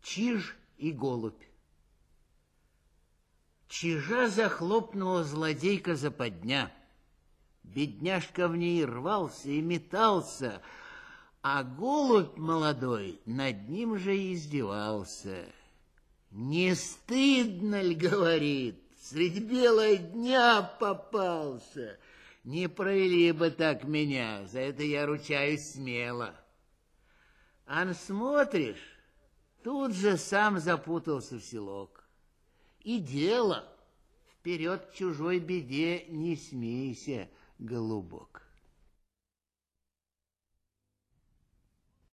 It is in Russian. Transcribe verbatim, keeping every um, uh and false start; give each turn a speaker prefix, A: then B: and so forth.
A: Чиж и голубь. Чижа захлопнула злодейка западня. Бедняжка в ней рвался и метался, а голубь молодой над ним же издевался. «Не стыдно ль, — говорит, — средь бела дня попался? Не провели бы так меня, за это я ручаюсь смело». Ан смотришь, тут же сам запутался в селок. И дело, вперед к чужой беде не смейся, голубок.